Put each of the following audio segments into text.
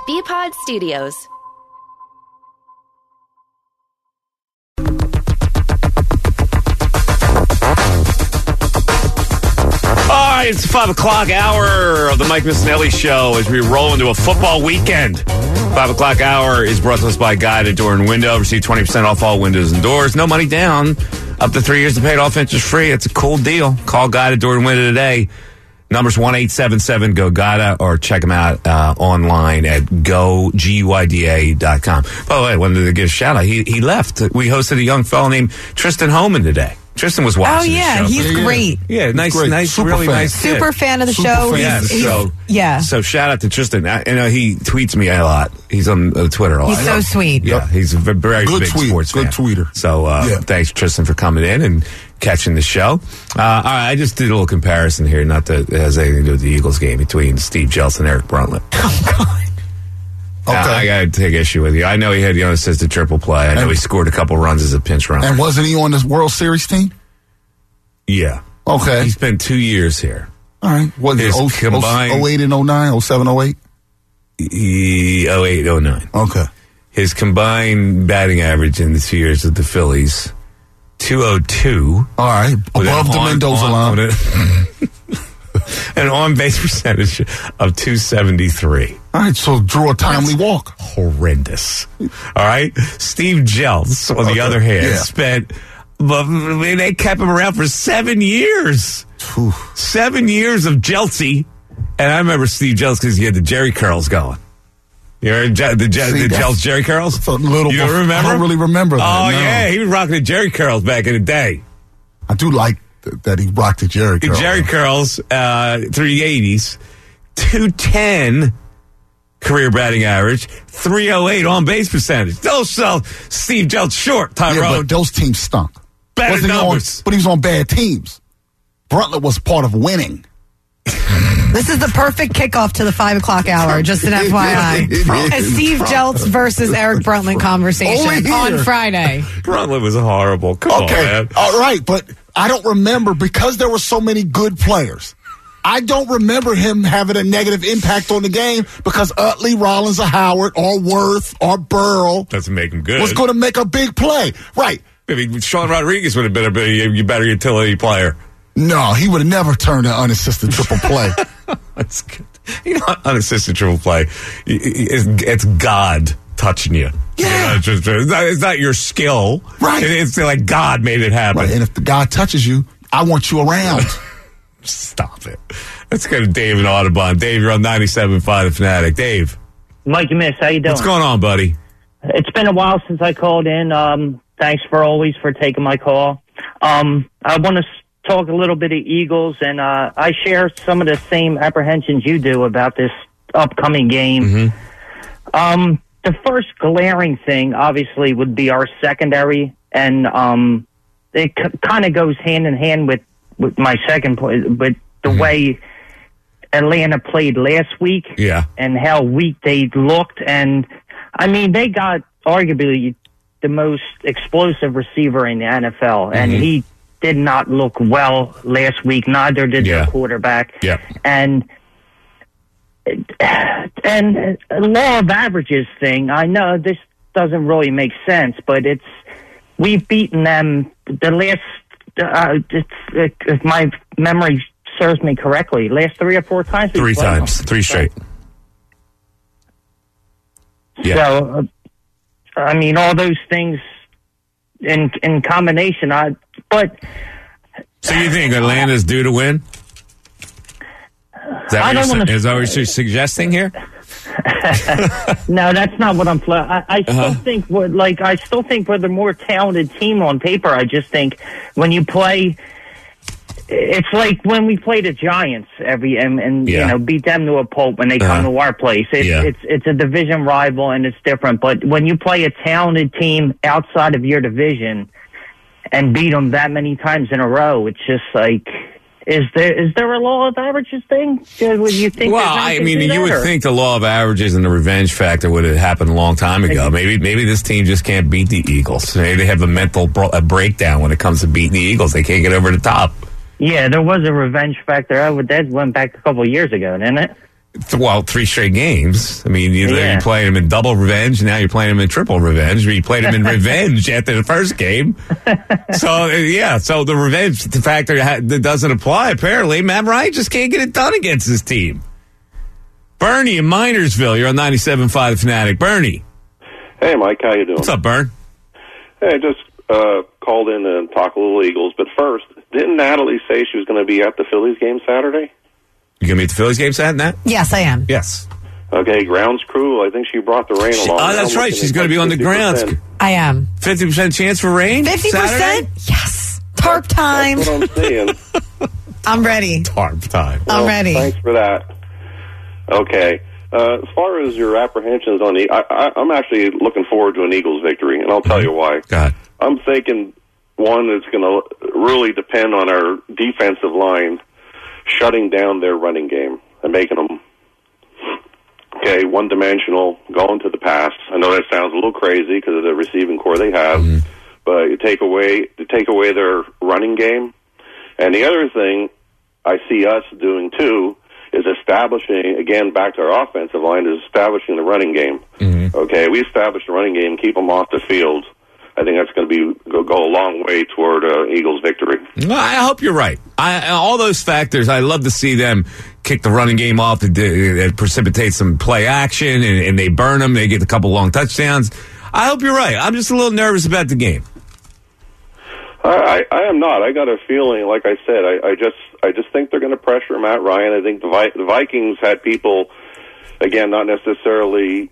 BPod Studios. All right, it's the 5 o'clock hour of the Mike Missinelli Show as we roll into a football weekend. 5 o'clock hour is brought to us by Guided Door and Window. Receive 20% off all windows and doors. No money down. Up to 3 years to pay it off interest free. It's a cool deal. Call Guided Door and Window today. Number's 1-877-GO-GUIDA or check them out online at GUIDA.com. By the way, I wanted to give a shout out. He left. We hosted a young fellow named Tristan Holman today. Tristan was watching the show. He's great. Yeah, nice, Super really fan. nice kid. Super fan of the show. So shout out to Tristan. He tweets me a lot. He's on Twitter a lot. He's so sweet. Yeah, he's a very good big sports fan. Good tweeter. So thanks, Tristan, for coming in and catching the show. All right, I just did a little comparison here, not that it has anything to do with the Eagles game, between Steve Jeltz and Eric Bruntlett. Oh, God. Okay. I got to take issue with you. I know he had the unassisted triple play. I know he scored a couple runs as a pinch runner. And wasn't he on this World Series team? Yeah. Okay. He's been 2 years here. All right. What is it? Combined 08 and 09, 07, 08? 08, 09. Okay. His combined batting average in the 2 years with the Phillies, 202. All right. Above the Mendoza line. An on-base percentage of 273. All right, so drew a timely walk. Horrendous. All right? Steve Jeltz, on the other hand, spent... They kept him around for 7 years. 7 years of Jeltzy. And I remember Steve Jeltz because he had the Jerry curls going. You heard the Jeltz Jerry curls? You don't remember? I don't really remember that. Oh, no. yeah. He was rocking the Jerry curls back in the day. I do like that he rocked the Jerry curls. Jerry curls through the 80s. 210 career batting average, 308 on base percentage. Those sell Steve Jeltz short, Tyrone. Yeah, but those teams stunk. Better numbers. But he was on bad teams. Bruntlett was part of winning. This is the perfect kickoff to the 5 o'clock hour, just an FYI. A Steve Jeltz versus Eric Bruntlett conversation on Friday. Bruntlett was horrible. Come on, man. All right, but I don't remember because there were so many good players. I don't remember him having a negative impact on the game because Utley, Rollins, or Howard, or Worth, or Burrell doesn't make him good. Was going to make a big play. Right. Maybe Sean Rodriguez would have been a better utility player. No, he would have never turned an unassisted triple play. That's good. You know, unassisted triple play, it's God touching you. Yeah. It's not your skill. Right. It's like God made it happen. Right. And if the God touches you, I want you around. Stop it. Let's go to Dave in Audubon. Dave, you're on 97.5 The Fanatic. Dave. Mike and Miss, how you doing? What's going on, buddy? It's been a while since I called in. Thanks for taking my call. I want to talk a little bit of Eagles, and I share some of the same apprehensions you do about this upcoming game. Mm-hmm. The first glaring thing, obviously, would be our secondary, and it kind of goes hand in hand with my second point, but the way Atlanta played last week and how weak they looked. And, I mean, they got arguably the most explosive receiver in the NFL, and he did not look well last week. Neither did the quarterback. Yeah. And a law of averages thing, I know this doesn't really make sense, but we've beaten them the last if my memory serves me correctly, last 3 or 4 times. 3 times. 3 straight. Yeah. So, I mean, all those things in combination. So you think Atlanta's due to win? Is that what you're suggesting here? No, that's not what I'm. I still think I still think we're the more talented team on paper. I just think when you play, it's like when we play the Giants and you know, beat them to a pulp when they come to our place. It's a division rival and it's different. But when you play a talented team outside of your division and beat them that many times in a row, it's just like. Is there a law of averages thing? You think? Well, I mean, you would think the law of averages and the revenge factor would have happened a long time ago. Maybe this team just can't beat the Eagles. Maybe they have a mental breakdown when it comes to beating the Eagles. They can't get over the top. Yeah, there was a revenge factor. That went back a couple of years ago, didn't it? Well, 3 straight games. I mean, you're playing him in double revenge, and now you're playing him in triple revenge. You played him in revenge after the first game. So the revenge factor that doesn't apply, apparently. Matt Ryan just can't get it done against his team. Bernie in Minersville, you're on 97.5 The Fanatic. Bernie. Hey, Mike, how you doing? What's up, Bern? Hey, I just called in and talk a little Eagles. But first, didn't Natalie say she was going to be at the Phillies game Saturday? You going to be at the Phillies game Saturday, Nat? Yes, I am. Yes. Okay, grounds crew. I think she brought the rain along. Oh, that's right. She's going to be on the grounds. I am. 50% chance for rain? 50%? Saturday? Yes. Tarp time. That's what I'm saying. I'm ready. Tarp time. I'm ready. Thanks for that. Okay. As far as your apprehensions on I'm actually looking forward to an Eagles victory, and I'll tell you why. God. I'm thinking, one, it's going to really depend on our defensive line shutting down their running game and making them, one-dimensional, going to the pass. I know that sounds a little crazy because of the receiving core they have, but you take away their running game. And the other thing I see us doing, too, is establishing, again, back to our offensive line, is establishing the running game. Okay, we establish the running game, keep them off the field. I think that's going to go a long way toward Eagles victory. Well, I hope you're right. All those factors, I love to see them kick the running game off. It precipitates some play action, and they burn them. They get a couple long touchdowns. I hope you're right. I'm just a little nervous about the game. I am not. I got a feeling, like I said, I just think they're going to pressure Matt Ryan. I think the Vikings had people, again, not necessarily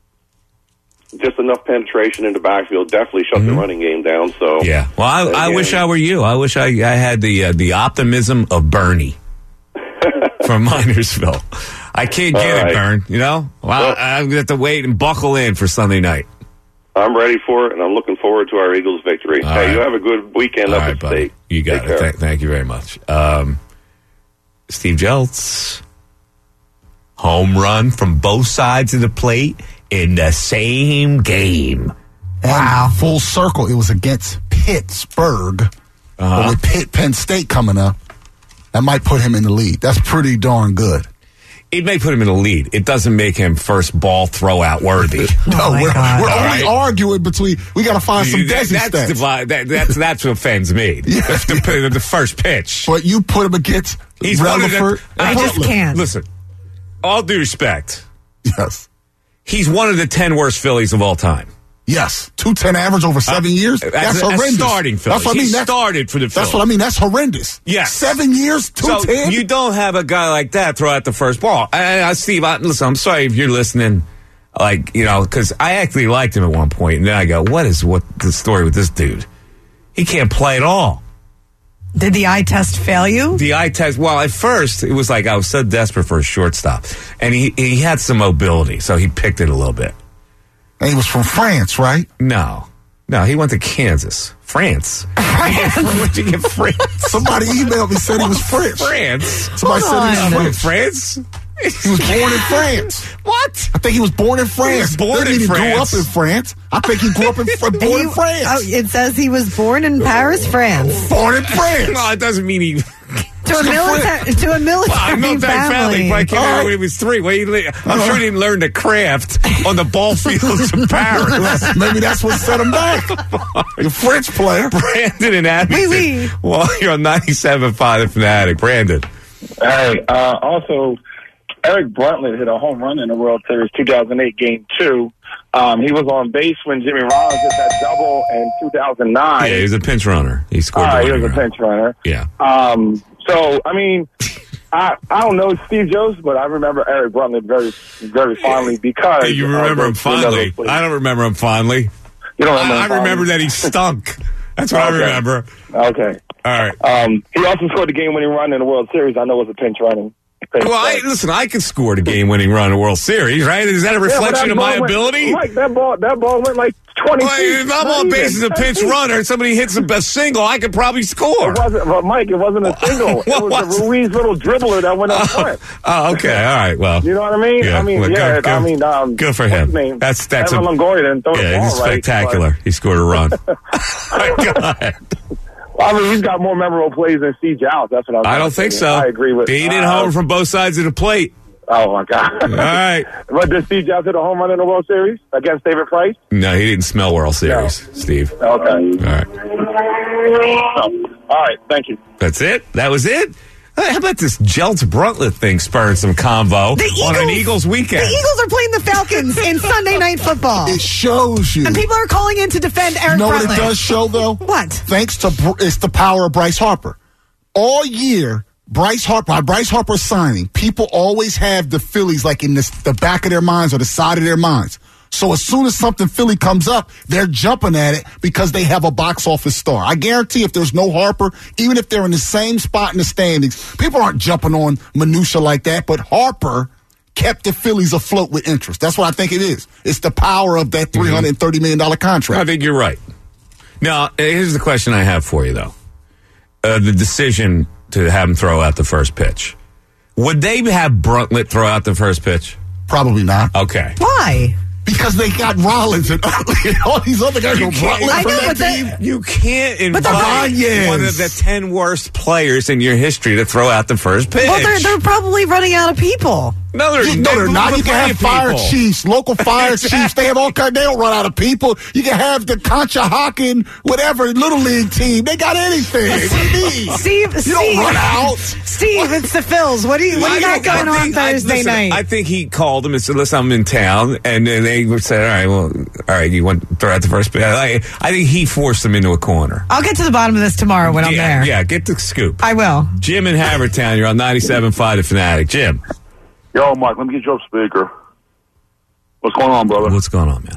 just enough penetration in the backfield, definitely shut the running game down. So yeah. Well, I wish I were you. I wish I had the optimism of Bernie from Minersville. I can't get it, Bern. You know, well, I'm going to have to wait and buckle in for Sunday night. I'm ready for it, and I'm looking forward to our Eagles victory. You have a good weekend up at State. You got it. Thank you very much. Steve Jeltz, home run from both sides of the plate in the same game. Wow. And full circle. It was against Pittsburgh. But with Penn State coming up, that might put him in the lead. That's pretty darn good. It may put him in the lead. It doesn't make him first ball throw-out worthy. No, we're only arguing between. We got to find some Desi stats. That's what offends me. The first pitch. But you put him against Rutherford. I just can't. Listen, all due respect. Yes. He's one of the 10 worst Phillies of all time. Yes. 210 average over 7 years? That's horrendous. Starting Phillies. That's what I mean. He started for the Phillies. That's what I mean. That's horrendous. Yes. 7 years, 210? So you don't have a guy like that throw out the first ball. Steve, listen, I'm sorry if you're listening, because I actually liked him at one point, and then I go, what the story with this dude? He can't play at all. Did the eye test fail you? The eye test, well, at first, it was like I was so desperate for a shortstop, and he had some mobility, so he picked it a little bit. And he was from France, right? No, he went to Kansas. France. Where'd you get France? Somebody emailed me, said he was French. France? Somebody said he was France. He was born in France. What? I think he was born in France. He grew up in France. I think he grew up in born in France. Oh, it says he was born in Paris, France. Born in France. No, it doesn't mean he... To a military family. I came out when he was 3. I'm sure he didn't learn to craft on the ball fields of Paris. Maybe that's what set him back. The French player. Brandon and Abington. Oui. Well, you're on 97.5 The Fanatic. Brandon. Hey, also, Eric Bruntlett hit a home run in the World Series 2008 Game 2. He was on base when Jimmy Rollins hit that double in 2009. Yeah, he was a pinch runner. He scored. He was a pinch runner. Yeah. So, I mean, I don't know Steve Jones, but I remember Eric Bruntlett very, very fondly because... You remember him fondly. I don't remember him fondly. You don't remember him fondly? I remember that he stunk. That's what I remember. Okay. All right. He also scored the game-winning run in the World Series. I know it was a pinch running. Well, listen, I could score the game-winning run in the World Series, right? Is that a reflection of my ability? Mike, that ball went like 20 feet. If I'm on base as a pinch runner and somebody hits a single, I could probably score. Mike, it wasn't a single. It was a Ruiz little dribbler that went up front. Oh, okay. All right. Well, you know what I mean? Yeah, good for him. That's Evan Longoria didn't throw the ball he's spectacular. Right, he scored a run. My God. I mean, he's got more memorable plays than Steve Jobs. That's what I was I don't think so. I agree with. He didn't homer from both sides of the plate. Oh, my God. All right. But did Steve Jobs hit a home run in the World Series against David Price? No, he didn't smell World Series, Steve. Okay. All right. All right. Thank you. That's it? That was it? How about this Jeltz Bruntlett thing spurring some convo on an Eagles weekend? The Eagles are playing the Falcons in Sunday Night Football. It shows you. And people are calling in to defend Eric You know Bruntlett. what it does show, though? What? Thanks to it's the power of Bryce Harper. All year, Bryce Harper signing, people always have the Phillies like in the back of their minds or the side of their minds. So as soon as something Philly comes up, they're jumping at it because they have a box office star. I guarantee if there's no Harper, even if they're in the same spot in the standings, people aren't jumping on minutia like that. But Harper kept the Phillies afloat with interest. That's what I think it is. It's the power of that $330 million contract. I think you're right. Now, here's the question I have for you, though. The decision to have him throw out the first pitch. Would they have Bruntlett throw out the first pitch? Probably not. Okay. Why? Because they got Rollins and all these other guys. You can't, I know, but you can't invite Reyes. one of the 10 worst players in your history to throw out the first pitch. Well, they're probably running out of people. No, they're not. You can have fire chiefs, local fire chiefs. They have all kinds. They don't run out of people. You can have the Conshohocken, whatever little league team. They got anything. Steve, you don't run out. Steve, it's the Phils. What do you got going on Thursday night? I think he called them and said, "Listen, I'm in town," and then they said, "All right, you want to throw out the first pitch?" I think he forced them into a corner. I'll get to the bottom of this tomorrow when I'm there. Yeah, get the scoop. I will. Jim in Havertown, you're on 97.5 The Fanatic. Jim. Yo, Mike, let me get you up speaker. What's going on, brother? What's going on, man?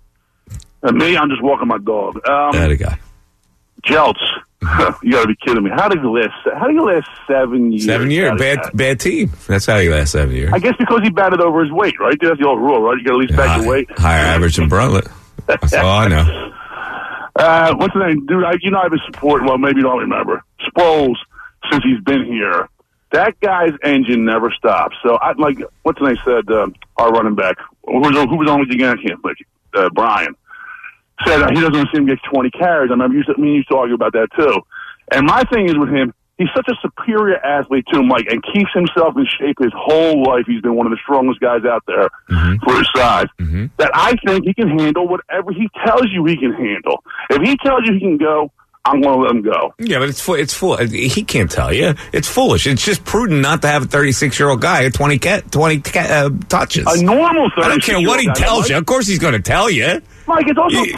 Me, I'm just walking my dog. That a guy. Jeltz, you got to be kidding me. How do you last 7 years? 7 years, bad team. That's how you last 7 years. I guess because he batted over his weight, right? That's the old rule, right? You got to at least back your weight. Higher average than Bruntlett. That's all I know. What's the name, dude? I've been supporting. Well, maybe you don't remember Sproles since he's been here. That guy's engine never stops. So, what's the name said, our running back, who was on with you again? I can't think. Brian said he doesn't want to see him get 20 carries. I remember me used to argue about that too. And my thing is with him, he's such a superior athlete too, Mike, and keeps himself in shape his whole life. He's been one of the strongest guys out there for his size. That I think he can handle whatever he tells you he can handle. If he tells you he can go, I'm going to let him go. Yeah, but it's full. He can't tell you. It's foolish. It's just prudent not to have a 36-year-old guy at 20 touches. A normal 36-year-old I don't care what he tells you. Of course, he's going to tell you. Mike, it's also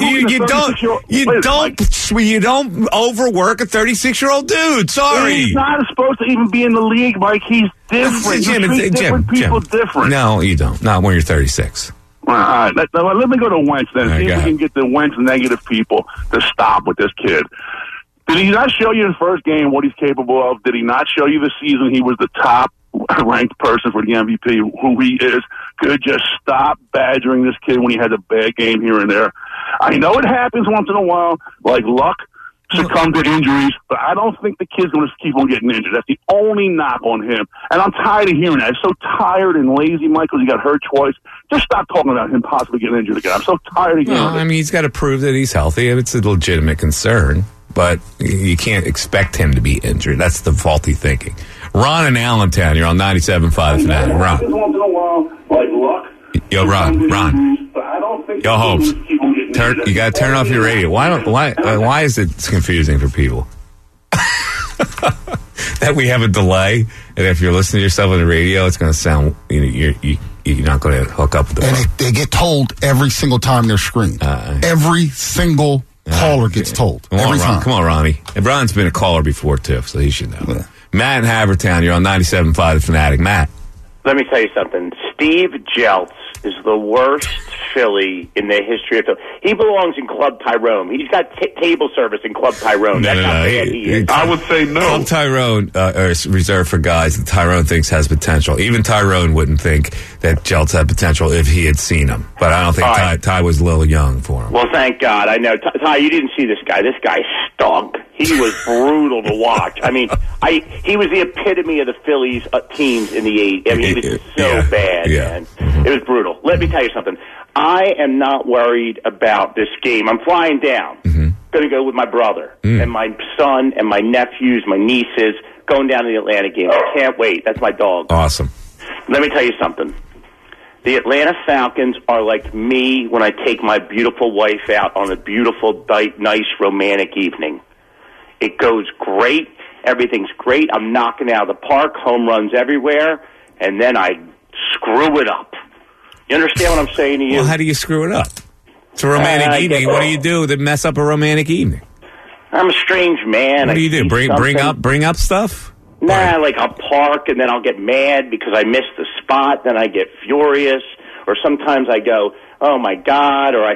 you don't overwork a 36-year-old dude. Sorry, he's not supposed to even be in the league, Mike. He's different. Jim, different. No, you don't. Not when you're 36. All right, let me go to Wentz then. See if we can get the Wentz negative people to stop with this kid. Did he not show you in the first game what he's capable of? Did he not show you the season he was the top-ranked person for the MVP, who he is? Could just stop badgering this kid when he has a bad game here and there. I know it happens once in a while, like luck, succumb to injuries, but I don't think the kid's going to keep on getting injured. That's the only knock on him. And I'm tired of hearing that. I'm so tired and lazy, Mike, because he got hurt twice. Just stop talking about him possibly getting injured again. I'm so tired of hearing it. I mean, he's got to prove that he's healthy, and it's a legitimate concern, but you can't expect him to be injured. That's the faulty thinking. Ron in Allentown, you're on 97.5 Fanatic. Ron. Once in a while, like luck. Yo, Ron. Yo, Holmes. You got to turn off your radio. Why is it confusing for people? That we have a delay, and if you're listening to yourself on the radio, it's going to sound you're not going to hook up with the phone. And they get told every single time they're screened. Every single caller gets told. Every time. Come on, Ronnie. And Ron's been a caller before too, so he should know. Yeah. Matt in Havertown, you're on 97.5 The Fanatic. Matt. Let me tell you something. Steve Jeltz is the worst Philly in the history of Philly. He belongs in Club Tyrone. He's got table service in Club Tyrone. That's how bad he is. I would say no. Club Tyrone is reserved for guys that Tyrone thinks has potential. Even Tyrone wouldn't think that Jeltz had potential if he had seen him. But I don't think Ty was a little young for him. Well, thank God. I know. Ty, you didn't see this guy. This guy stunk. He was brutal to watch. I mean, he was the epitome of the Phillies teams in the 80s. I mean, he was so bad, man. It was brutal. Let me tell you something. I am not worried about this game. I'm flying down. Going to go with my brother and my son and my nephews, my nieces, going down to the Atlanta game. I can't wait. That's my dog. Awesome. Let me tell you something. The Atlanta Falcons are like me when I take my beautiful wife out on a beautiful, nice, romantic evening. It goes great. Everything's great. I'm knocking out of the park, home runs everywhere, and then I screw it up. You understand what I'm saying to you? Well, how do you screw it up? It's a romantic evening. What do you do to mess up a romantic evening? I'm a strange man. What do you do? Bring up stuff? Nah, like I'll park and then I'll get mad because I missed the spot. Then I get furious, or sometimes I go, "Oh my God!" Or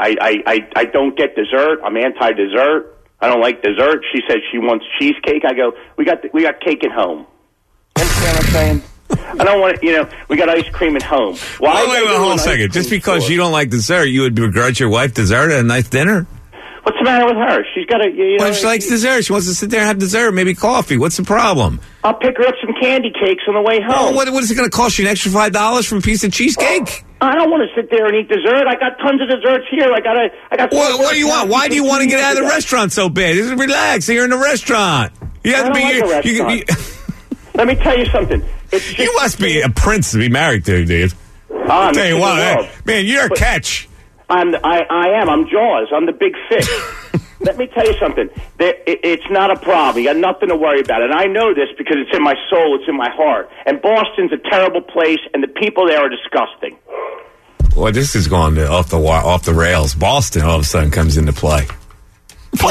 I don't get dessert. I'm anti-dessert. I don't like dessert. She says she wants cheesecake. I go, we got cake at home. You understand what I'm saying? I don't want to, we got ice cream at home. Why? Wait, hold on a second. Just because you don't like dessert, you would begrudge your wife dessert at a nice dinner? What's the matter with her? She's got a... Well, she likes dessert. She wants to sit there and have dessert, maybe coffee. What's the problem? I'll pick her up some candy cakes on the way home. Oh, what is it going to cost you, an extra $5 for a piece of cheesecake? I don't want to sit there and eat dessert. I got tons of desserts here. I got. What do you want? Why do you want to get out of the restaurant so bad? Just relax. You're in the restaurant. You have to be. Let me tell you something. You must be a prince to be married to, dude. I'll tell you what, man, you're a catch. I am. I'm Jaws. I'm the big fish. Let me tell you something. It's not a problem. You got nothing to worry about. And I know this because it's in my soul. It's in my heart. And Boston's a terrible place, and the people there are disgusting. Well, this is going off the rails. Boston all of a sudden comes into play. No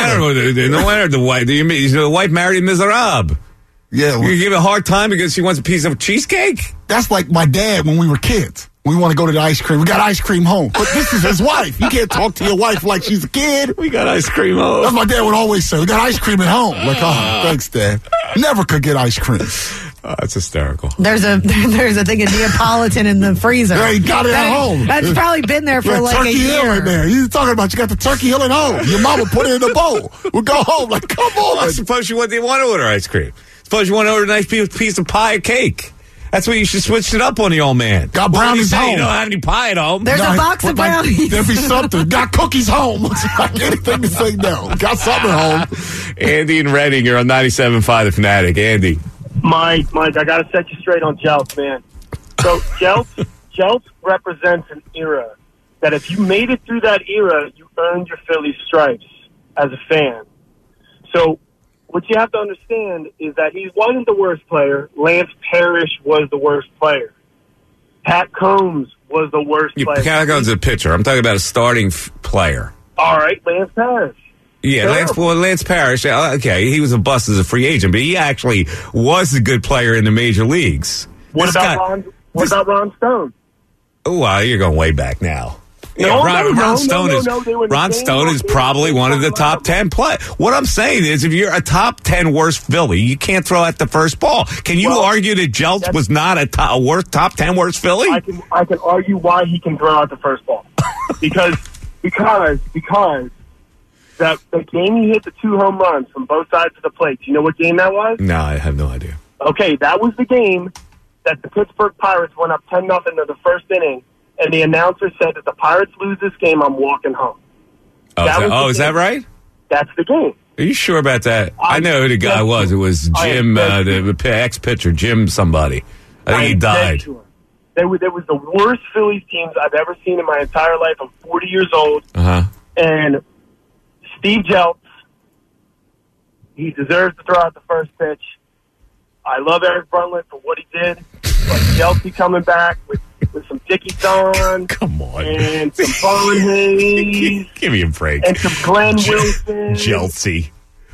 matter the wife. The wife married Miserable. Yeah, you give her a hard time because she wants a piece of cheesecake? That's like my dad when we were kids. We want to go to the ice cream. We got ice cream home. But this is his wife. You can't talk to your wife like she's a kid. We got ice cream home. That's what my dad would always say. We got ice cream at home. Like, oh, thanks, Dad. Never could get ice cream. Oh, that's hysterical. There's a thing of Neapolitan in the freezer. Yeah, you got it at home. That's probably been there for like Turkey a year. Hill right there. You're talking about you got the Turkey Hill at home. Your mama put it in a bowl. We'll go home. Like, come on. I suppose you want to order ice cream. Suppose you want to order a nice piece of pie or cake. That's why you should switch it up on the old man. Got brownies home. You don't have any pie at home. There's a box of brownies. There'd be something. Got cookies home. Like anything to say no. Got something home. Andy and Reading, you're on 97.5 The Fanatic. Andy. Mike, I got to set you straight on Jeltz, man. So Jeltz represents an era that if you made it through that era, you earned your Philly stripes as a fan. So what you have to understand is that he wasn't the worst player. Lance Parrish was the worst player. Pat Combs was the worst player. Pat Combs is a pitcher. I'm talking about a starting player. All right, Lance Parrish. Yeah, Lance Parrish, okay, he was a bust as a free agent, but he actually was a good player in the major leagues. What about Ron Stone? Oh, wow, you're going way back now. Ron Stone is probably one of the top 10 players. What I'm saying is, if you're a top 10 worst Philly, you can't throw at the first ball. Can you argue that Jeltz was not a top 10 worst Philly? I can argue why he can throw out the first ball. because the game he hit the 2 home runs from both sides of the plate. Do you know what game that was? No, I have no idea. Okay, that was the game that the Pittsburgh Pirates went up 10-0 in the first inning. And the announcer said, if the Pirates lose this game, I'm walking home. Is that right? That's the game. Are you sure about that? I know who the guy was. It was Jim, the ex-pitcher, Jim somebody. I think he died. Sure. There was the worst Phillies teams I've ever seen in my entire life. I'm 40 years old. Uh-huh. And Steve Jeltz, he deserves to throw out the first pitch. I love Eric Bruntlett for what he did. But Jeltz coming back with some Dickie Don. Come on. And some Bone Hayes. Give me a break. And some Glenn Wilson. Jeltzy.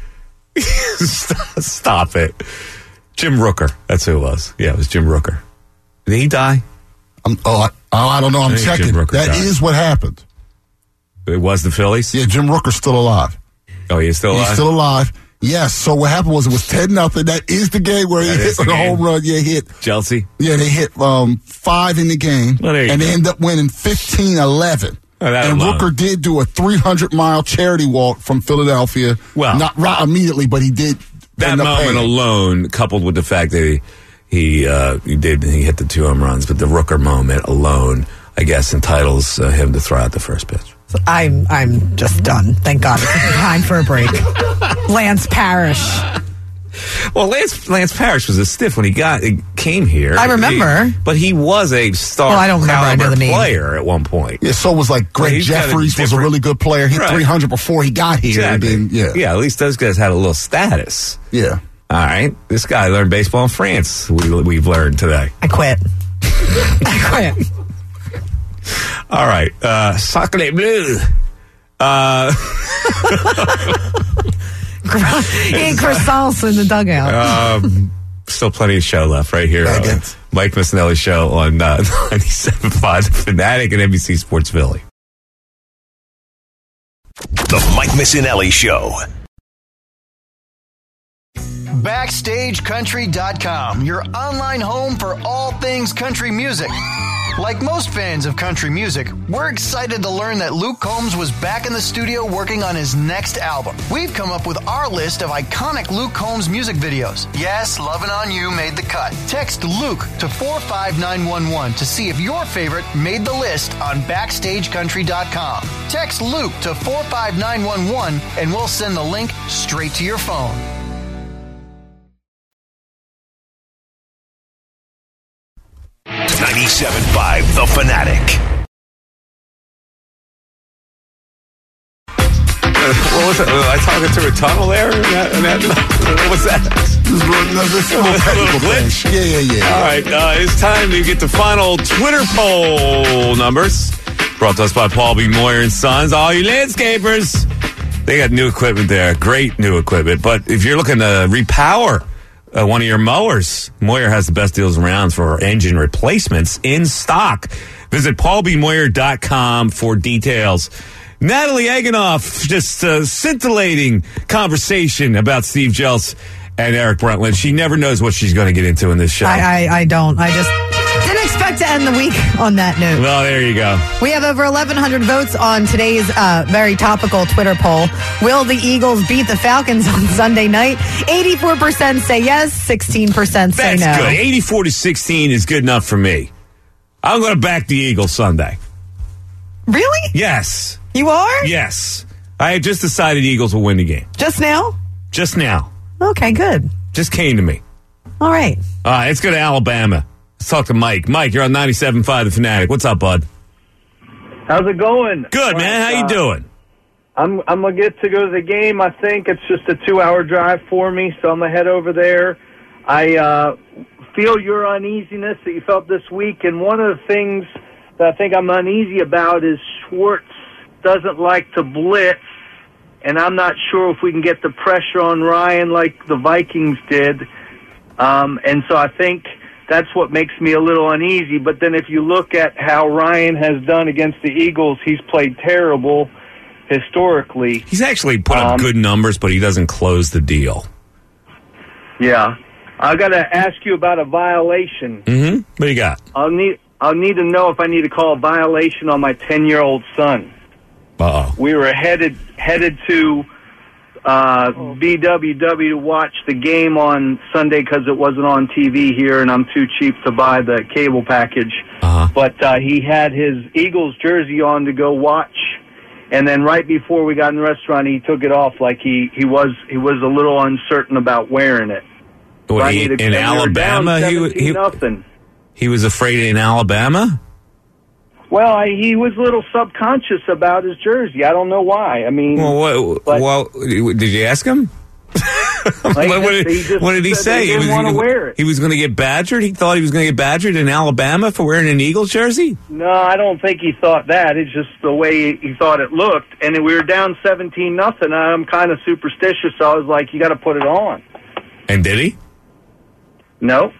Stop it. Jim Rooker. That's who it was. Yeah, it was Jim Rooker. Did he die? I don't know. I'm checking. That is what happened. It was the Phillies? Yeah, Jim Rooker's still alive. Oh, he's still alive? He's still alive. Yes, so what happened was it was 10-0. That is the game where he hit the home run. Yeah, hit. Chelsea? Yeah, they hit 5 in the game. And they ended up winning 15-11. And Rooker did do a 300-mile charity walk from Philadelphia. Well, not right immediately, but he did. That moment alone, coupled with the fact that he hit the 2 home runs, but the Rooker moment alone, I guess, entitles him to throw out the first pitch. I'm just done. Thank God. It's time for a break. Lance Parrish. Well, Lance Parrish was a stiff when he came here. I remember. But he was a star I don't remember. I know the name. Player at one point. Yeah, so was like Greg Jeffries was a really good player. He hit 300 before he got here. Exactly. And then, yeah, at least those guys had a little status. Yeah. All right. This guy learned baseball in France, we've learned today. I quit. I quit. All right. Sacre bleu. Eating croissants in the dugout. Still plenty of show left right here. Mike Missanelli Show on 97.5 The Fanatic and NBC Sports Philly. The Mike Missanelli Show. BackstageCountry.com, your online home for all things country music. Like most fans of country music, we're excited to learn that Luke Combs was back in the studio working on his next album. We've come up with our list of iconic Luke Combs music videos. Yes, Lovin' On You made the cut. Text Luke to 45911 to see if your favorite made the list on BackstageCountry.com. Text Luke to 45911 and we'll send the link straight to your phone. 97.5 The Fanatic. What was that? Was I talking through a tunnel there? What was that? Yeah. All right, it's time to get the final Twitter poll numbers. Brought to us by Paul B. Moyer and Sons. All you landscapers, they got new equipment there. Great new equipment. But if you're looking to repower one of your mowers, Moyer has the best deals around for engine replacements in stock. Visit paulbmoyer.com for details. Natalie Eganoff, just scintillating conversation about Steve Jeltz and Eric Bruntlund. She never knows what she's going to get into in this show. I don't. I just didn't expect to end the week on that note. Well, there you go. We have over 1,100 votes on today's very topical Twitter poll. Will the Eagles beat the Falcons on Sunday night? 84% say yes, 16% say no. That's good. 84-16 is good enough for me. I'm going to back the Eagles Sunday. Really? Yes. You are? Yes. I had just decided the Eagles will win the game. Just now? Just now. Okay, good. Just came to me. All right. Let's go to Alabama. Let's talk to Mike. Mike, you're on 97.5 The Fanatic. What's up, bud? How's it going? Good, man. How you doing? I'm going to get to go to the game. I think it's just a 2-hour drive for me, so I'm going to head over there. I feel your uneasiness that you felt this week, and one of the things that I think I'm uneasy about is Schwartz doesn't like to blitz, and I'm not sure if we can get the pressure on Ryan like the Vikings did. And so I think that's what makes me a little uneasy. But then if you look at how Ryan has done against the Eagles, he's played terrible historically. He's actually put up good numbers, but he doesn't close the deal. Yeah. I got to ask you about a violation. Mm-hmm. What do you got? I'll need to know if I need to call a violation on my 10-year-old son. Uh-oh. We were headed to BWW to watch the game on Sunday because it wasn't on TV here, and I'm too cheap to buy the cable package. Uh-huh. But he had his Eagles jersey on to go watch, and then right before we got in the restaurant, he took it off like he was a little uncertain about wearing it. Well, in Alabama, he was afraid in Alabama? Well, he was a little subconscious about his jersey. I don't know why. I mean... Well, did you ask him? What did he say? He didn't want to wear it. He was going to get badgered? He thought he was going to get badgered in Alabama for wearing an Eagles jersey? No, I don't think he thought that. It's just the way he thought it looked. And we were down 17-0. I'm kind of superstitious, so I was like, you got to put it on. And did he? No.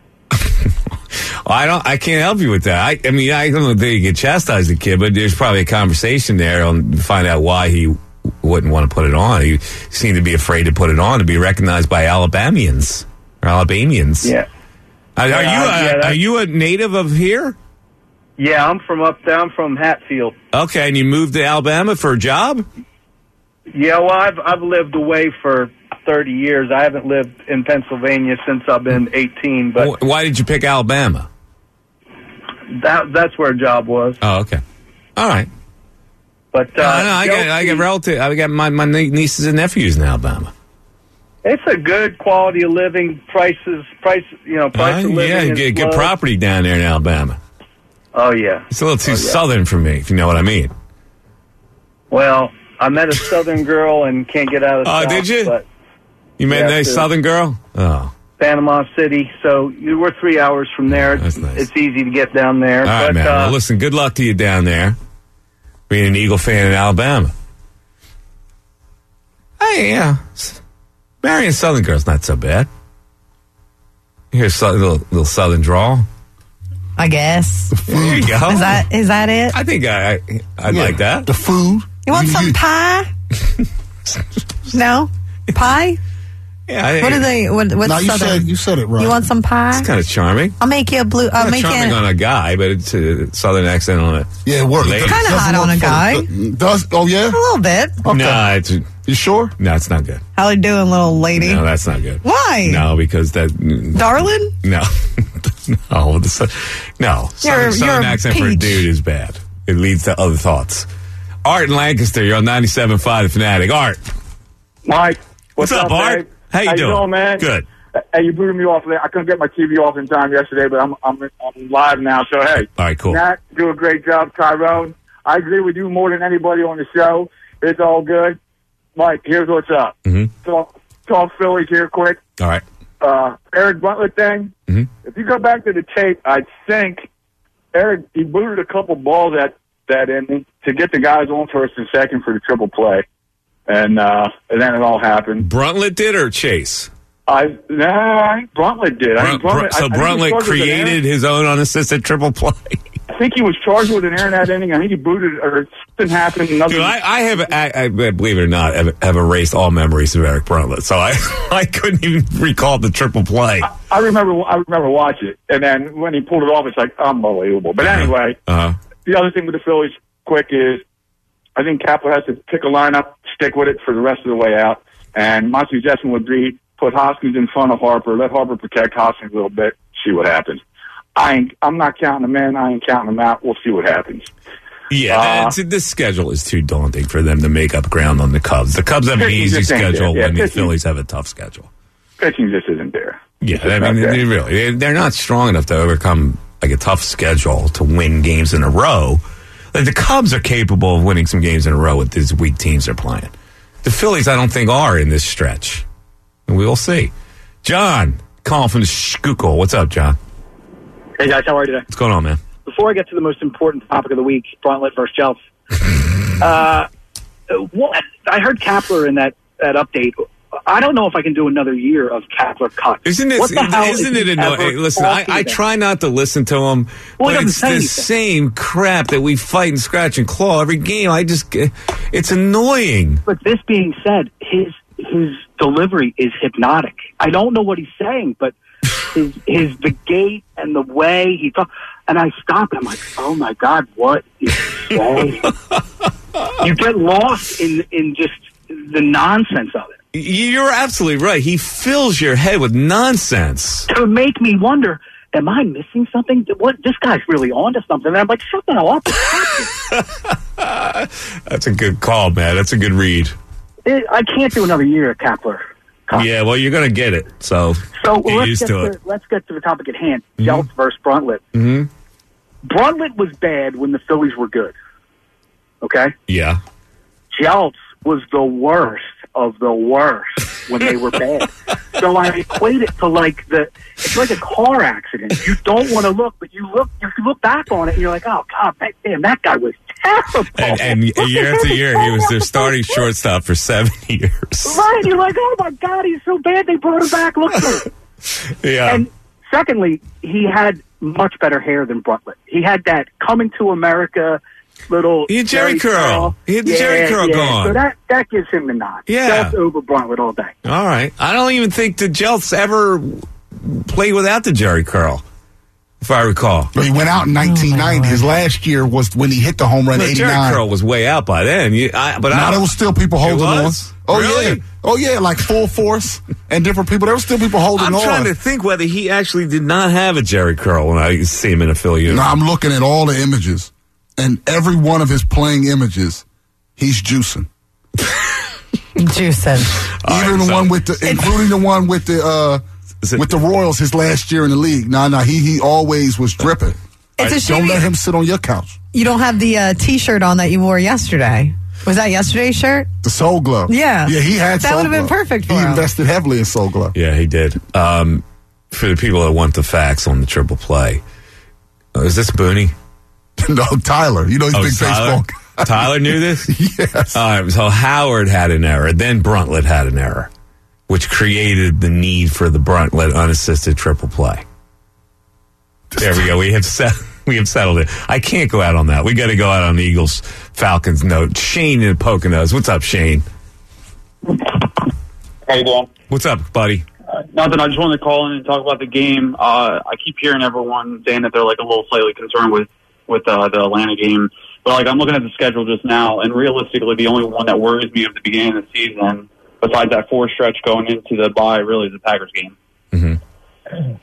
I can't help you with that. I mean, I don't think you can chastise the kid, but there's probably a conversation there to find out why he wouldn't want to put it on. He seemed to be afraid to put it on to be recognized by Alabamians. Yeah. Are you a native of here? Yeah, I'm from Hatfield. Okay, and you moved to Alabama for a job? Yeah, well, I've lived away for 30 years. I haven't lived in Pennsylvania since I've been 18. But why did you pick Alabama? That's where a job was. Oh, okay. All right. But I got relative. I got my nieces and nephews in Alabama. It's a good quality of living. Price of living. Yeah, get property down there in Alabama. Oh, yeah. It's a little too southern for me, if you know what I mean. Well, I met a southern girl and can't get out of South. Oh, did you? But you met a nice southern girl? Oh. Panama City. So we're 3 hours from there. That's nice. It's easy to get down there. All right, man. Well, listen, good luck to you down there, being an Eagle fan in Alabama. Hey, yeah. Marrying a southern girl's not so bad. Here's a little southern drawl. I guess. There you go. Is that it? I think I'd like that. The food. You want some pie? No? Pie? Yeah. What's no, southern? you said it right. You want some pie? It's kind of charming. I'll make you a blue. I'll make charming you on a guy, but it's a southern accent on it. Yeah, it works. It's kind of hot on a guy. Oh, yeah? A little bit. Okay. No, you sure? No, it's not good. How you doing, little lady? No, that's not good. Why? No, because that... Darling? No. No. Southern accent for a dude is bad. It leads to other thoughts. Art in Lancaster, you're on 97.5 The Fanatic. Art. Mike. What's up, Art? Dave? How you doing, man? Good. Hey, you booted me off. I couldn't get my TV off in time yesterday, but I'm live now. So hey, all right, cool. Nat, do a great job, Tyrone. I agree with you more than anybody on the show. It's all good. Mike, here's what's up. Mm-hmm. Talk Phillies here, quick. All right. Eric Bruntlett thing. Mm-hmm. If you go back to the tape, I think Eric he booted a couple balls at that inning to get the guys on first and second for the triple play, and then it all happened. Bruntlett did or Chase? I think Bruntlett did. Bruntlett created his own unassisted triple play. I think he was charged with an error in that inning. I think he booted or something happened. Dude, I believe it or not, have erased all memories of Eric Bruntlett, so I couldn't even recall the triple play. I remember watching it, and then when he pulled it off, it's like unbelievable. But anyway, the other thing with the Phillies, quick, is I think Kapler has to pick a lineup, stick with it for the rest of the way out, and my suggestion would be put Hoskins in front of Harper, let Harper protect Hoskins a little bit, see what happens. I'm not counting them in. I ain't counting them out. We'll see what happens. Yeah, this schedule is too daunting for them to make up ground on the Cubs. The Cubs have an easy schedule, and the Phillies have a tough schedule. Pitching just isn't there. Yeah, I mean, they're not strong enough to overcome like a tough schedule to win games in a row. Like the Cubs are capable of winning some games in a row with these weak teams they're playing. The Phillies, I don't think, are in this stretch. And we will see. John, calling from the Schuylkill. What's up, John? Hey, guys. How are you today? What's going on, man? Before I get to the most important topic of the week, Bruntlett versus Jeltz, I heard Kapler in that update. I don't know if I can do another year of Kapler cuts. Isn't it annoying? Listen, I try not to listen to him, but it's the same crap that we fight and scratch and claw every game. It's annoying. But this being said, his delivery is hypnotic. I don't know what he's saying, but the gait and the way he talks, and I stop and I'm like, oh my God, what is he saying? You get lost in just the nonsense of it. You're absolutely right. He fills your head with nonsense. To make me wonder, am I missing something? What, this guy's really onto something. And I'm like, shut the hell up. That's a good call, man. That's a good read. I can't do another year at Kapler. Yeah, well, you're going to get it. So let's get to the topic at hand. Mm-hmm. Jeltz versus Bruntlett. Mm-hmm. Bruntlett was bad when the Phillies were good. Okay? Yeah. Jeltz was the worst of the worst when they were bad. So I equate it to it's like a car accident. You don't want to look, but you look back on it and you're like, oh God, damn, that guy was terrible. And year after year, he was their starting shortstop for 7 years. Right, you're like, oh my God, he's so bad they brought him back. Look at him. Yeah. And secondly, he had much better hair than Bruntlett. He had that Coming to America little he had Jerry curl. He had the Jerry curl going. So that gives him the nod. Yeah. Jeltz over Bruntlett all day. All right. I don't even think the Jeltz ever played without the Jerry curl, if I recall. Well, he went out in 1990. His last year was when he hit the home run, 89. Jerry curl was way out by then. There was still people holding on. Oh, really? Yeah. Oh, yeah, like Full Force and different people. There were still people holding on. I'm trying to think whether he actually did not have a Jerry curl when I see him in a Philly uniform. No, I'm looking at all the images. And every one of his playing images, he's juicing. Juicing. Even the one with the, including the one with the Royals his last year in the league. He always was dripping. It's a shame. Don't let him sit on your couch. You don't have the T-shirt on that you wore yesterday. Was that yesterday's shirt? The Soul Glow. Yeah. Yeah, he had that Soul would have been Glow. perfect for He him. invested heavily in Soul Glow. Yeah, he did. For the people that want the facts on the triple play, is this Booney? No, Tyler. You know he's big Tyler? baseball guy. Tyler knew this? Yes. All right, so Howard had an error. Then Bruntlett had an error, which created the need for the Bruntlett unassisted triple play. There we go. We have settled it. I can't go out on that. We got to go out on the Eagles-Falcons note. Shane in Poconos. What's up, Shane? How you doing? What's up, buddy? Nothing. I just wanted to call in and talk about the game. I keep hearing everyone saying that they're like a little slightly concerned with the Atlanta game, but like I'm looking at the schedule just now, and realistically, the only one that worries me at the beginning of the season, besides that 4 stretch going into the bye, really is the Packers game. Mm-hmm.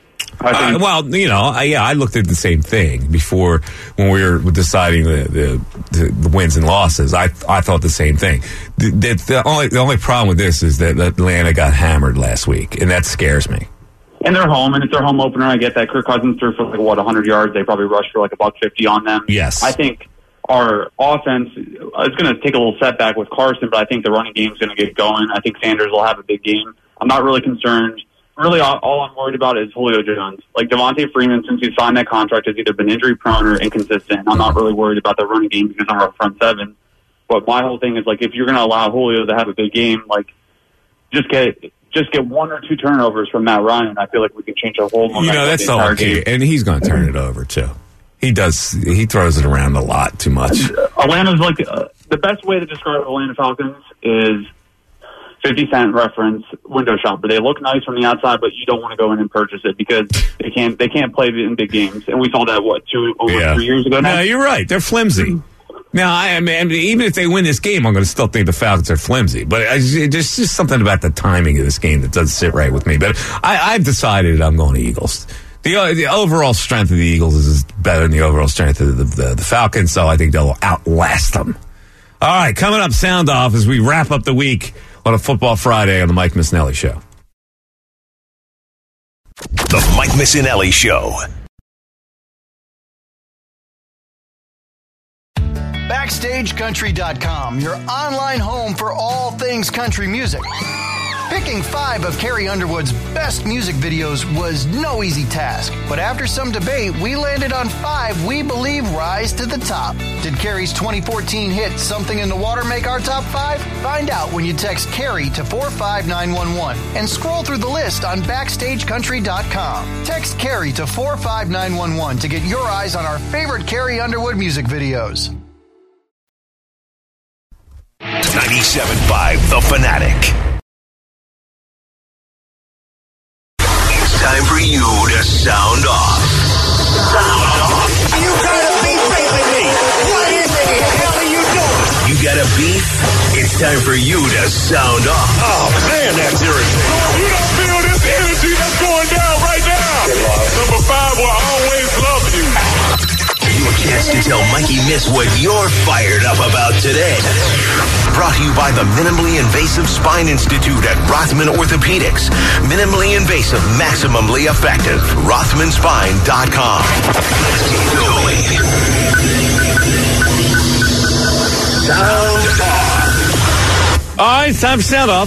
I looked at the same thing before when we were deciding the wins and losses. I thought the same thing. The only problem with this is that Atlanta got hammered last week, and that scares me. And they're home, and it's their home opener. I get that. Kirk Cousins threw for 100 yards. They probably rushed for like $150 on them. Yes. I think our offense is going to take a little setback with Carson, but I think the running game is going to get going. I think Sanders will have a big game. I'm not really concerned. Really, all I'm worried about is Julio Jones. Like Devontae Freeman, since he signed that contract, has either been injury-prone or inconsistent. I'm not really worried about the running game because I'm our front seven. But my whole thing is, like, if you're going to allow Julio to have a big game, like, just get 1 or 2 turnovers from Matt Ryan. I feel like we can change our whole momentum. That's all okay. And he's going to turn it over, too. He does. He throws it around a lot too much. Atlanta's like the best way to describe Atlanta Falcons is 50 Cent reference window shopper. They look nice from the outside, but you don't want to go in and purchase it because they can't play in big games. And we saw that 3 years ago now. No, you're right. They're flimsy. Now, I mean, even if they win this game, I'm going to still think the Falcons are flimsy. But there's just something about the timing of this game that doesn't sit right with me. But I've decided I'm going to Eagles. The overall strength of the Eagles is better than the overall strength of the Falcons, so I think they'll outlast them. All right, coming up, sound off as we wrap up the week on a Football Friday on the Mike Missinelli Show. The Mike Missinelli Show. BackstageCountry.com, your online home for all things country music. Picking 5 of Carrie Underwood's best music videos was no easy task, but after some debate, we landed on 5 we believe rise to the top. Did Carrie's 2014 hit Something in the Water make our top 5? Find out when you text Carrie to 45911 and scroll through the list on BackstageCountry.com. Text Carrie to 45911 to get your eyes on our favorite Carrie Underwood music videos. 97.5 The Fanatic. Time for you to sound off. Sound off. You got a beef with me. What in the hell are you doing? You got a beef? It's time for you to sound off. Oh, man, that's irritating. You don't feel this energy that's going down right now. Number 5 will always love you. Your chance to tell Mikey Miss what you're fired up about today. Brought to you by the Minimally Invasive Spine Institute at Rothman Orthopedics. Minimally invasive, maximally effective. RothmanSpine.com. Let's keep going. Sound off. All right, it's time for Sound Off.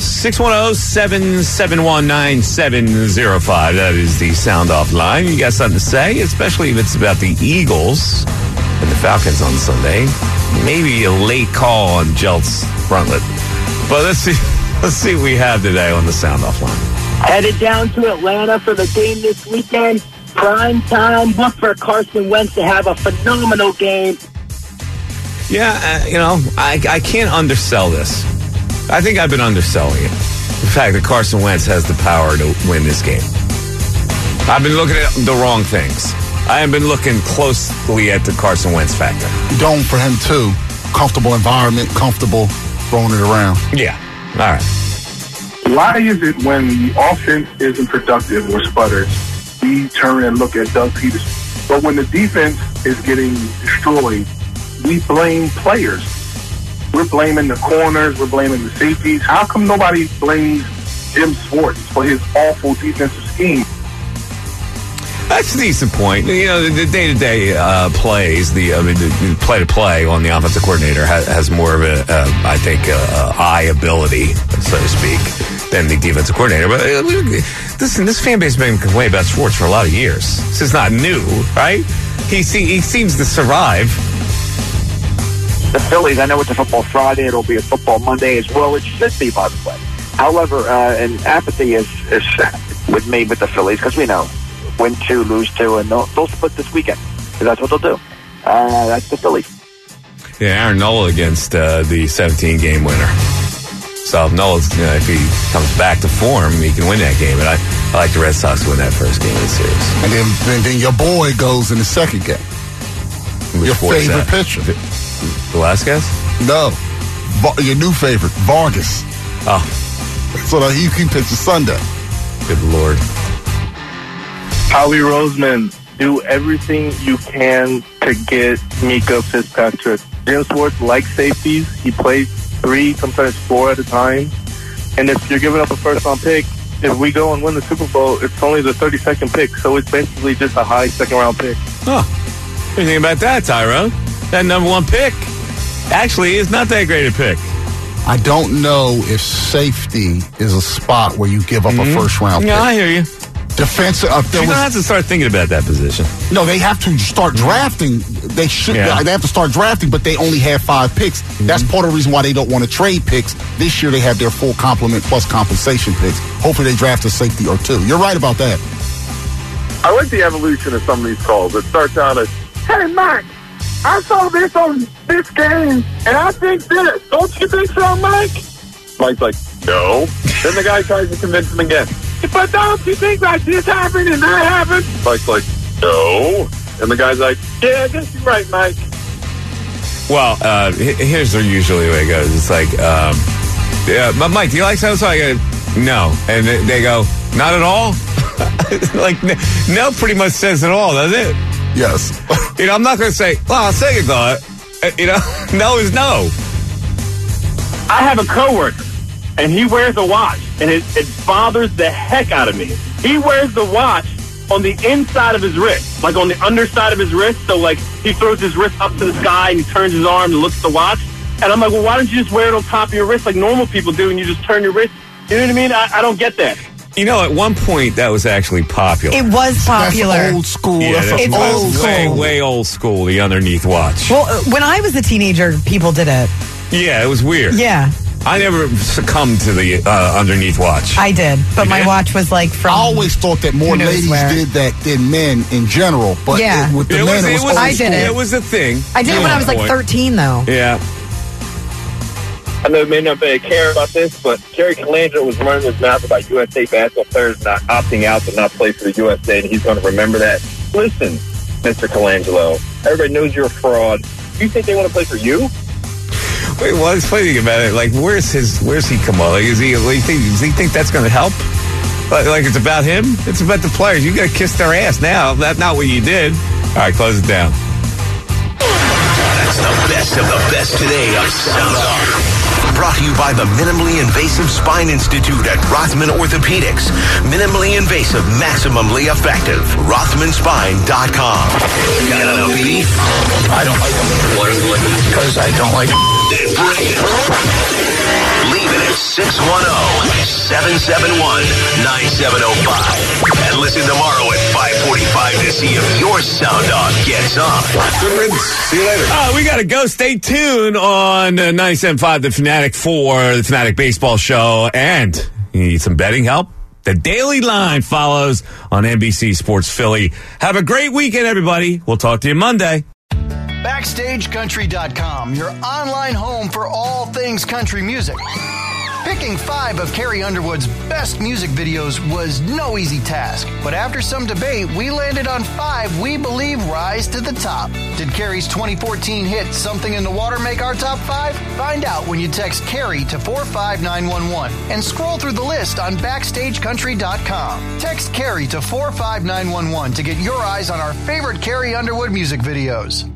610-771-9705. That is the Sound Off line. You got something to say, especially if it's about the Eagles and the Falcons on Sunday. Maybe a late call on Jeltz Bruntlett. But let's see what we have today on the Sound Off line. Headed down to Atlanta for the game this weekend. Prime time. Look for Carson Wentz to have a phenomenal game. Yeah, I can't undersell this. I think I've been underselling it. The fact that Carson Wentz has the power to win this game. I've been looking at the wrong things. I have been looking closely at the Carson Wentz factor. Going for him, too. Comfortable environment, comfortable throwing it around. Yeah. All right. Why is it when the offense isn't productive or sputters, we turn and look at Doug Peterson? But when the defense is getting destroyed, we blame players. we're blaming the corners, we're blaming the safeties. How come nobody blames Jim Schwartz for his awful defensive scheme? That's a decent point. You know, the day-to-day plays, the play-to-play on the offensive coordinator has more of a, I think, eye ability, so to speak, than the defensive coordinator. But listen, this fan base has been complaining about Schwartz for a lot of years. This is not new, right? He seems to survive. The Phillies, I know it's a football Friday. It'll be a football Monday as well. It should be, by the way. However, and apathy is with me with the Phillies, because we know win 2, lose 2, and they'll split this weekend. So that's what they'll do. That's the Phillies. Yeah, Aaron Nola against the 17-game winner. So if Nola's, if he comes back to form, he can win that game. And I like the Red Sox to win that first game of the series. And then your boy goes in the second game. Your favorite pitcher. Velasquez? No. Your new favorite, Vargas. Oh. So that he pitches Sunday. Good Lord. Howie Roseman, do everything you can to get Mika Fitzpatrick. Jim Schwartz likes safeties. He plays 3, sometimes 4 at a time. And if you're giving up a first-round pick, if we go and win the Super Bowl, it's only the 32nd pick. So it's basically just a high second-round pick. Oh, what do you think about that, Tyrone? That number 1 pick actually is not that great a pick. I don't know if safety is a spot where you give up a first-round pick. Yeah, I hear you. Defensive. You don't have to start thinking about that position. No, they have to start drafting. They should. Yeah. They have to start drafting, but they only have 5 picks. That's part of the reason why they don't want to trade picks. This year they have their full complement plus compensation picks. Hopefully they draft a safety or 2. You're right about that. I like the evolution of some of these calls. It starts out as, "Hey, Mike, I saw this on this game, and I think this. Don't you think so, Mike?" Mike's like, "No." Then the guy tries to convince him again. "But don't you think like this happened and that happened?" Mike's like, "No." And the guy's like, "Yeah, I guess you're right, Mike." Well, here's usually the way it goes. It's like, yeah, but Mike, do you like so-and-so? I go, no. And they go, not at all? Like, no pretty much says it all, doesn't it? Yes. I'm not going to say, well, I'll second thought. No is no. I have a coworker, and he wears a watch, and it bothers the heck out of me. He wears the watch on the inside of his wrist, like on the underside of his wrist. So, like, he throws his wrist up to the sky, and he turns his arm and looks at the watch. And I'm like, well, why don't you just wear it on top of your wrist like normal people do, and you just turn your wrist? You know what I mean? I don't get that. At one point, that was actually popular. It was popular. That's old school. Yeah, it's old school. Way old school, the underneath watch. Well, when I was a teenager, people did it. Yeah, it was weird. Yeah. I never succumbed to the underneath watch. I did, but my watch was like from... I always thought that more ladies did that than men in general. But with the men, it was I did it. It was a thing. I did it when I was like 13, though. Yeah. I know you may not care about this, but Kerry Colangelo was running his mouth about USA basketball players not opting out to not play for the USA, and he's going to remember that. Listen, Mr. Colangelo, everybody knows you're a fraud. Do you think they want to play for you? Wait, well, it's funny about it. Like, where's he come on? Like, does he think that's going to help? Like, it's about him? It's about the players. You got to kiss their ass now. That's not what you did. All right, close it down. That's the best of the best today on Sound Off. Brought to you by the Minimally Invasive Spine Institute at Rothman Orthopedics. Minimally invasive, maximally effective. RothmanSpine.com. Got a beef? I don't like them. Because I don't like them. Leave it at 610-771-9705. And listen tomorrow at 5:45 to see if your sound off gets on. Good riddance. See you later. We got to go. Stay tuned on 97.5 The Fanatic for the Fanatic Baseball Show. And you need some betting help? The Daily Line follows on NBC Sports Philly. Have a great weekend, everybody. We'll talk to you Monday. BackstageCountry.com, your online home for all things country music. Picking 5 of Carrie Underwood's best music videos was no easy task, but after some debate, we landed on 5 we believe rise to the top. Did Carrie's 2014 hit Something in the Water make our top 5? Find out when you text Carrie to 45911 and scroll through the list on BackstageCountry.com. Text Carrie to 45911 to get your eyes on our favorite Carrie Underwood music videos.